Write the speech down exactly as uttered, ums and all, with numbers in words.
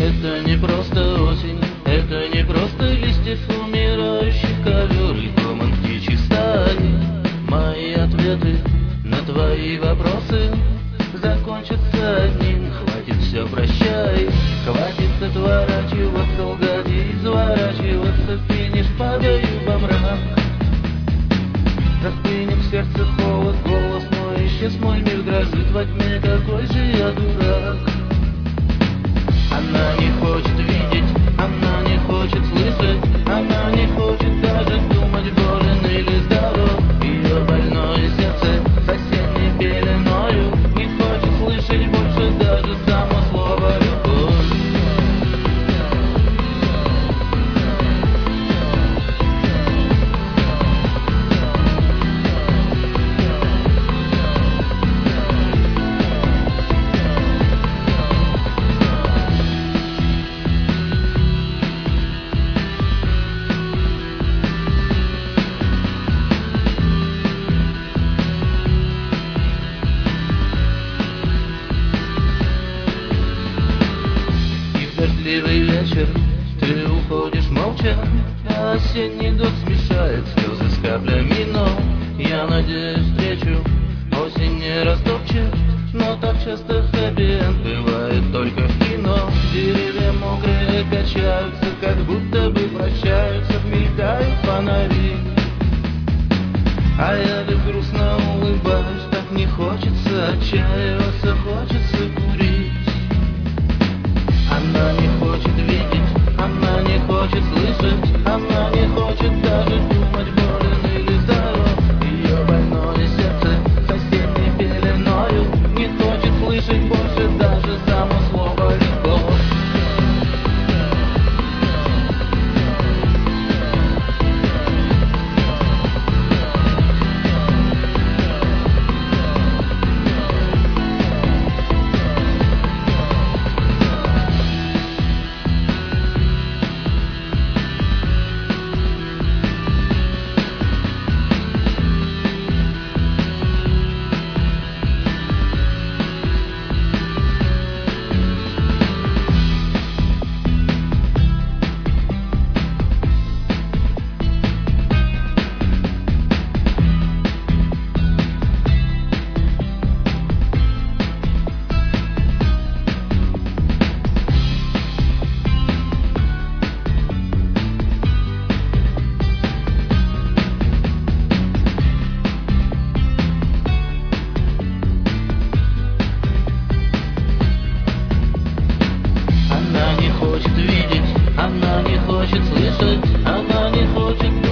Это не просто осень, это не просто листьев умирающих ковер и гомон птичьих стаи. Мои ответы на твои вопросы закончатся одним: хватит все, прощай. Хватит отворачиваться, лгать и изворачиваться. Финиш, падаю во мрак. Застынет в сердце холод, голос мой исчез, мой мир дрожит во тьме. Какой же я дурак. Она не хочет видеть, она не хочет слышать, она не хочет даже думать, болен или здоров. Ее больное сердце с осенней пеленою не хочет слышать больше даже само слово «любовь». Дождливый вечер, ты уходишь молча, а осенний дождь смешает слезы с каплями, но я надеюсь, встречу осень не растопчет. Но так часто хэппи-энд бывает только в кино. Деревья мокрые качаются, как будто бы прощаются, мелькают фонари. А я лишь грустно улыбаюсь, так не хочется отчаиваться, хочется курить. Она не хочет видеть, она не хочет слышать, она не хочет даже думать, болен или здоров. Ее больное сердце с осенней пеленою не хочет слышать больше даже само слово «любовь». Она не хочет видеть, она не хочет слышать, она не хочет